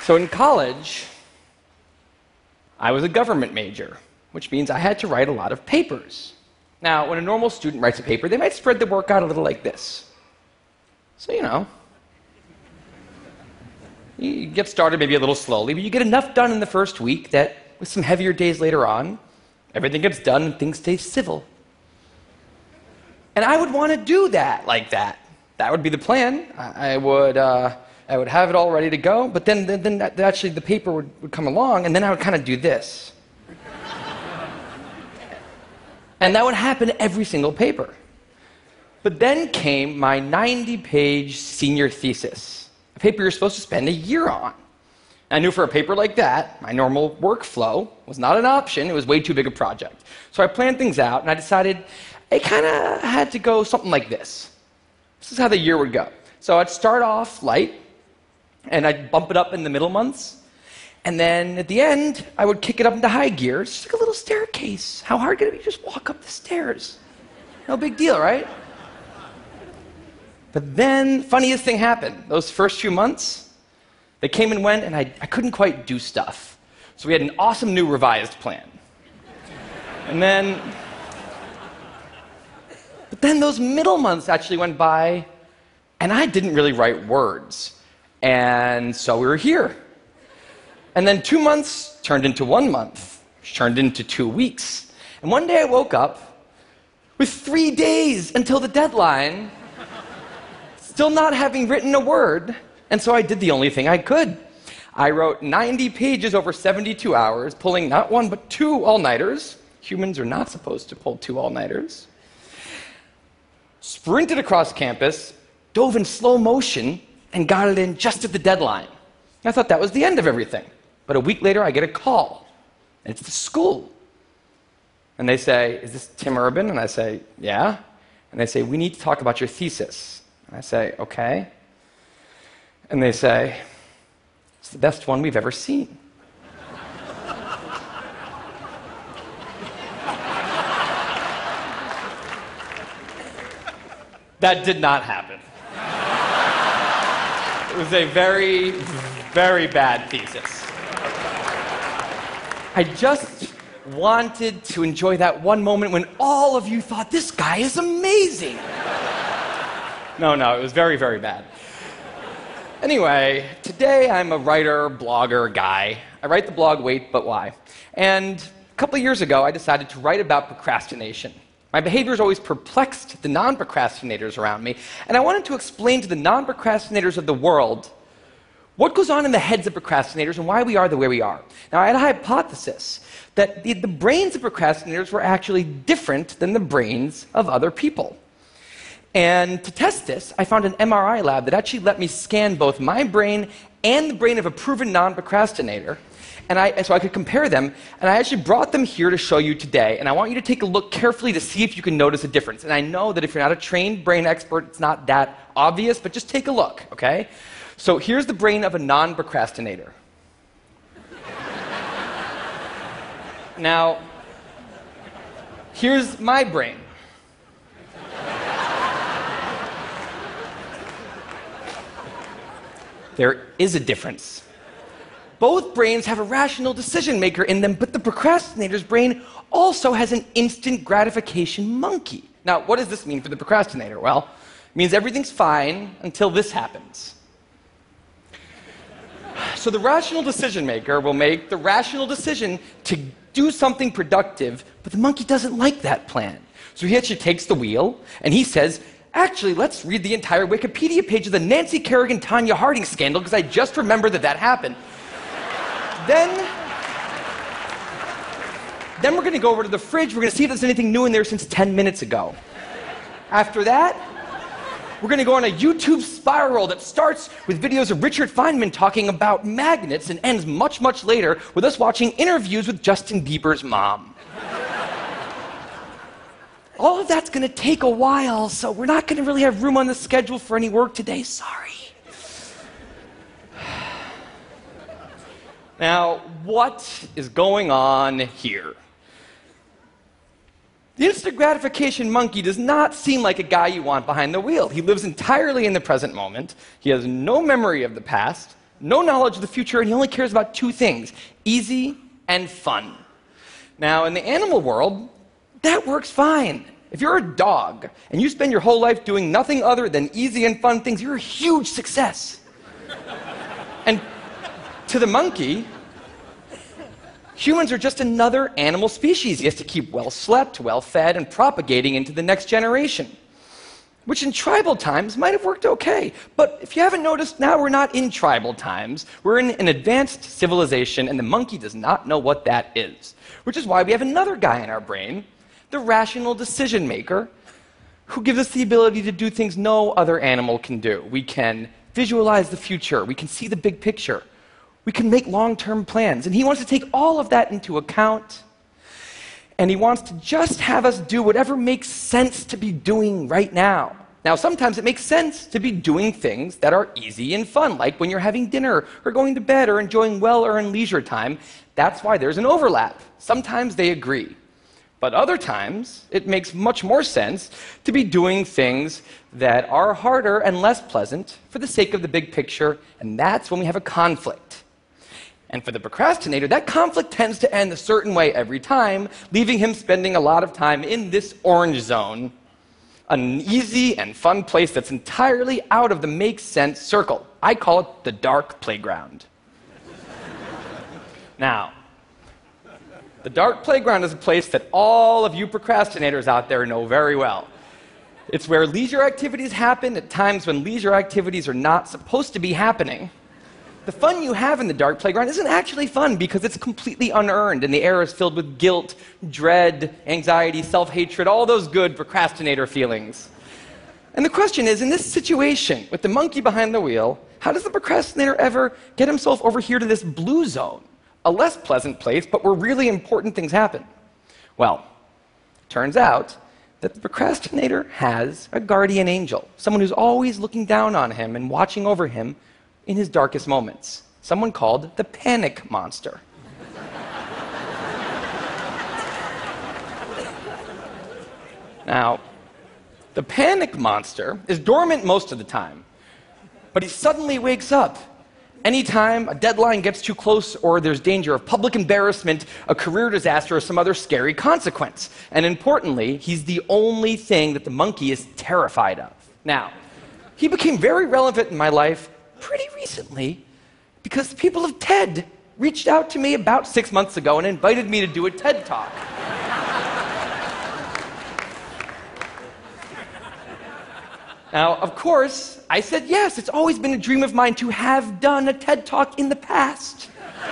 So in college, I was a government major, which means I had to write a lot of papers. Now, when a normal student writes a paper, they might spread the work out a little like this. So, you get started maybe a little slowly, but you get enough done in the first week that with some heavier days later on, everything gets done and things stay civil. And I would want to do that like that. That would be the plan. I would have it all ready to go, but then actually the paper would come along, and then I would kind of do this. And that would happen every single paper. But then came my 90-page senior thesis, a paper you're supposed to spend a year on. And I knew for a paper like that, my normal workflow was not an option. It was way too big a project. So I planned things out, and I decided it kind of had to go something like this. This is how the year would go. So I'd start off light, and I'd bump it up in the middle months. And then at the end, I would kick it up into high gear. It's just like a little staircase. How hard could it be to just walk up the stairs? No big deal, right? But then, funniest thing happened. Those first few months, they came and went, and I couldn't quite do stuff. So we had an awesome new revised plan. But then those middle months actually went by, and I didn't really write words. And so we were here. And then 2 months turned into 1 month, which turned into 2 weeks. And one day I woke up with 3 days until the deadline, still not having written a word, and so I did the only thing I could. I wrote 90 pages over 72 hours, pulling not one but 2 all-nighters. Humans are not supposed to pull 2 all-nighters. Sprinted across campus, dove in slow motion, and got it in just at the deadline. I thought that was the end of everything. But a week later, I get a call. And it's the school. And they say, "Is this Tim Urban?" And I say, "Yeah." And they say, "We need to talk about your thesis." And I say, "Okay." And they say, "It's the best one we've ever seen." That did not happen. It was a very, very bad thesis. I just wanted to enjoy that one moment when all of you thought, "This guy is amazing." No, it was very, very bad. Anyway, today I'm a writer, blogger guy. I write the blog Wait, But Why? And a couple of years ago, I decided to write about procrastination. My behavior has always perplexed the non-procrastinators around me, and I wanted to explain to the non-procrastinators of the world what goes on in the heads of procrastinators and why we are the way we are. Now, I had a hypothesis that the brains of procrastinators were actually different than the brains of other people. And to test this, I found an MRI lab that actually let me scan both my brain and the brain of a proven non-procrastinator, so I could compare them, and I actually brought them here to show you today, and I want you to take a look carefully to see if you can notice a difference. And I know that if you're not a trained brain expert, it's not that obvious, but just take a look, okay? So here's the brain of a non-procrastinator. Now, here's my brain. There is a difference. Both brains have a rational decision maker in them, but the procrastinator's brain also has an instant gratification monkey. Now, what does this mean for the procrastinator? Well, it means everything's fine until this happens. So the rational decision maker will make the rational decision to do something productive, but the monkey doesn't like that plan. So he actually takes the wheel, and he says, "Actually, let's read the entire Wikipedia page of the Nancy Kerrigan-Tanya Harding scandal, because I just remembered that happened. Then we're going to go over to the fridge. We're going to see if there's anything new in there since 10 minutes ago. After that, we're going to go on a YouTube spiral that starts with videos of Richard Feynman talking about magnets and ends much, much later with us watching interviews with Justin Bieber's mom. All of that's going to take a while, so we're not going to really have room on the schedule for any work today. Sorry." Now, what is going on here? The instant gratification monkey does not seem like a guy you want behind the wheel. He lives entirely in the present moment. He has no memory of the past, no knowledge of the future, and he only cares about two things: easy and fun. Now, in the animal world, that works fine. If you're a dog and you spend your whole life doing nothing other than easy and fun things, you're a huge success. And to the monkey, humans are just another animal species. He has to keep well slept, well fed, and propagating into the next generation, which in tribal times might have worked okay. But if you haven't noticed, now we're not in tribal times. We're in an advanced civilization, and the monkey does not know what that is, which is why we have another guy in our brain, the rational decision maker, who gives us the ability to do things no other animal can do. We can visualize the future. We can see the big picture. We can make long-term plans. And he wants to take all of that into account. And he wants to just have us do whatever makes sense to be doing right now. Now, sometimes it makes sense to be doing things that are easy and fun, like when you're having dinner or going to bed or enjoying well-earned leisure time. That's why there's an overlap. Sometimes they agree. But other times, it makes much more sense to be doing things that are harder and less pleasant for the sake of the big picture, and that's when we have a conflict. And for the procrastinator, that conflict tends to end a certain way every time, leaving him spending a lot of time in this orange zone, an easy and fun place that's entirely out of the makes sense circle. I call it the dark playground. Now, the dark playground is a place that all of you procrastinators out there know very well. It's where leisure activities happen at times when leisure activities are not supposed to be happening. The fun you have in the dark playground isn't actually fun because it's completely unearned, and the air is filled with guilt, dread, anxiety, self-hatred, all those good procrastinator feelings. And the question is, in this situation, with the monkey behind the wheel, how does the procrastinator ever get himself over here to this blue zone? A less pleasant place, but where really important things happen. Well, turns out that the procrastinator has a guardian angel, someone who's always looking down on him and watching over him in his darkest moments, someone called the panic monster. Now, the panic monster is dormant most of the time, but he suddenly wakes up anytime a deadline gets too close or there's danger of public embarrassment, a career disaster, or some other scary consequence. And importantly, he's the only thing that the monkey is terrified of. Now, he became very relevant in my life pretty recently because the people of TED reached out to me about 6 months ago and invited me to do a TED Talk. Now, of course, I said yes. It's always been a dream of mine to have done a TED Talk in the past.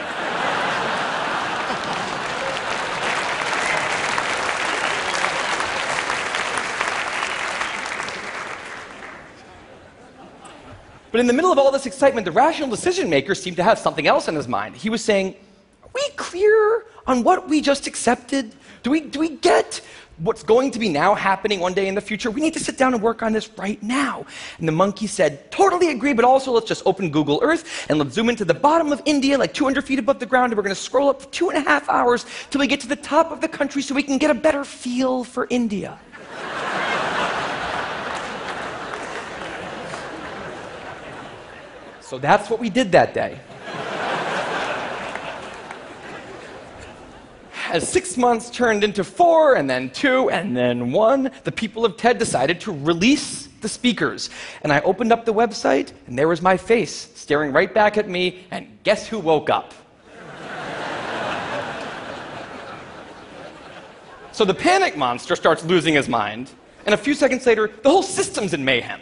But in the middle of all this excitement, the rational decision maker seemed to have something else in his mind. He was saying, are we clear on what we just accepted? Do we get what's going to be now happening one day in the future? We need to sit down and work on this right now. And the monkey said, totally agree, but also let's just open Google Earth and let's zoom into the bottom of India, like 200 feet above the ground, and we're going to scroll up for 2.5 hours till we get to the top of the country so we can get a better feel for India. So that's what we did that day. As 6 months turned into 4, and then 2, and then 1, the people of TED decided to release the speakers. And I opened up the website, and there was my face staring right back at me, and guess who woke up? So the panic monster starts losing his mind, and a few seconds later, the whole system's in mayhem.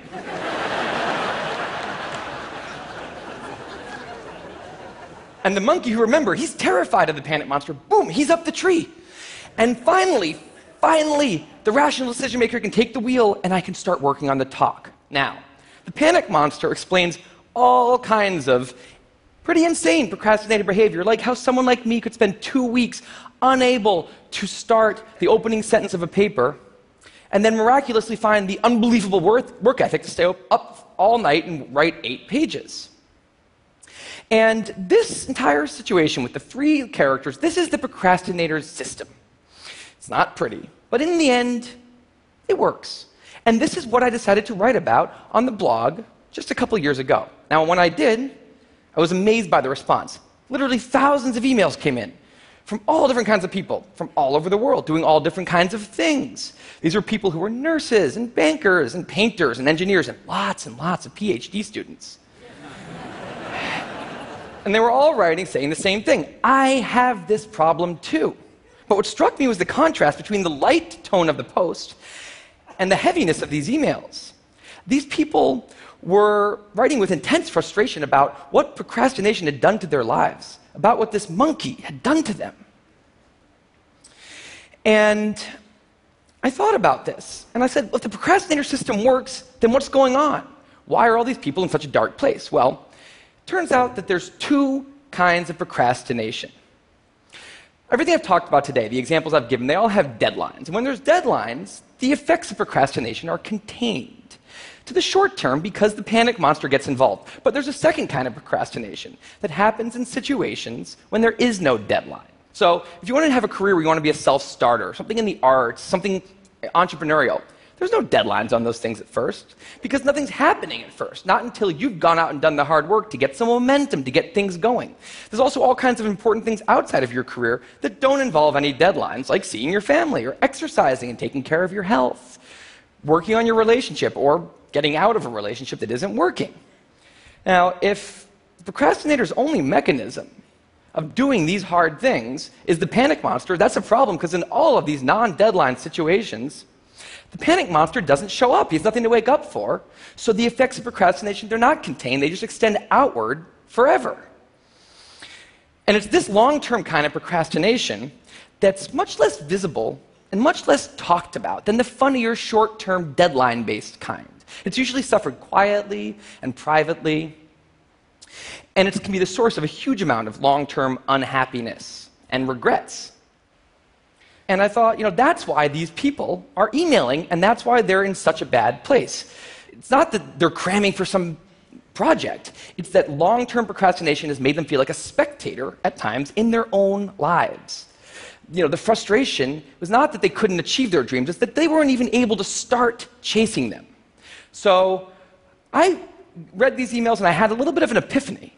And the monkey, who, remember, he's terrified of the panic monster, boom, he's up the tree. And finally, the rational decision maker can take the wheel and I can start working on the talk. Now, the panic monster explains all kinds of pretty insane procrastinating behavior, like how someone like me could spend 2 weeks unable to start the opening sentence of a paper and then miraculously find the unbelievable work ethic to stay up all night and write 8 pages. And this entire situation with the 3 characters, this is the procrastinator's system. It's not pretty, but in the end, it works. And this is what I decided to write about on the blog just a couple years ago. Now, when I did, I was amazed by the response. Literally thousands of emails came in from all different kinds of people, from all over the world, doing all different kinds of things. These were people who were nurses and bankers and painters and engineers and lots of PhD students. And they were all writing saying the same thing. I have this problem too. But what struck me was the contrast between the light tone of the post and the heaviness of these emails. These people were writing with intense frustration about what procrastination had done to their lives, about what this monkey had done to them. And I thought about this, and I said, well, if the procrastinator system works, then what's going on? Why are all these people in such a dark place? Well, it turns out that there's two kinds of procrastination. Everything I've talked about today, the examples I've given, they all have deadlines. And when there's deadlines, the effects of procrastination are contained to the short term because the panic monster gets involved. But there's a second kind of procrastination that happens in situations when there is no deadline. So if you want to have a career where you want to be a self-starter, something in the arts, something entrepreneurial, there's no deadlines on those things at first because nothing's happening at first, not until you've gone out and done the hard work to get some momentum, to get things going. There's also all kinds of important things outside of your career that don't involve any deadlines, like seeing your family or exercising and taking care of your health, working on your relationship or getting out of a relationship that isn't working. Now, if the procrastinator's only mechanism of doing these hard things is the panic monster, that's a problem because in all of these non-deadline situations, the panic monster doesn't show up. He has nothing to wake up for. So the effects of procrastination, they're not contained. They just extend outward forever. And it's this long-term kind of procrastination that's much less visible and much less talked about than the funnier, short-term, deadline-based kind. It's usually suffered quietly and privately. And it can be the source of a huge amount of long-term unhappiness and regrets. And I thought, that's why these people are emailing, and that's why they're in such a bad place. It's not that they're cramming for some project. It's that long-term procrastination has made them feel like a spectator at times in their own lives. The frustration was not that they couldn't achieve their dreams, it's that they weren't even able to start chasing them. So I read these emails, and I had a little bit of an epiphany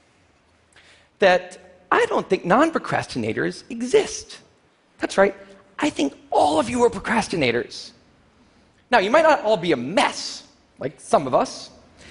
that I don't think non-procrastinators exist. That's right. I think all of you are procrastinators. Now, you might not all be a mess, like some of us.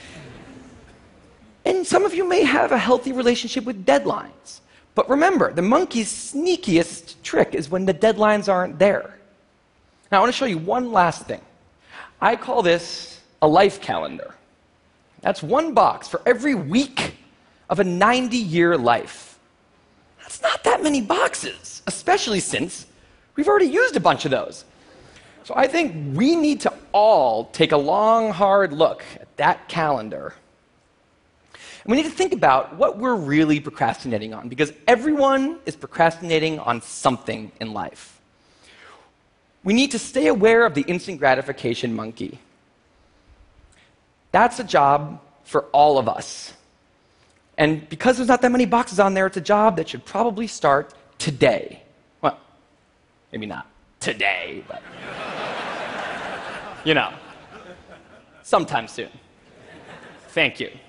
And some of you may have a healthy relationship with deadlines. But remember, the monkey's sneakiest trick is when the deadlines aren't there. Now, I want to show you one last thing. I call this a life calendar. That's one box for every week of a 90-year life. That's not that many boxes, especially since we've already used a bunch of those. So I think we need to all take a long, hard look at that calendar. And we need to think about what we're really procrastinating on, because everyone is procrastinating on something in life. We need to stay aware of the instant gratification monkey. That's a job for all of us. And because there's not that many boxes on there, it's a job that should probably start today. Well, maybe not today, but sometime soon. Thank you.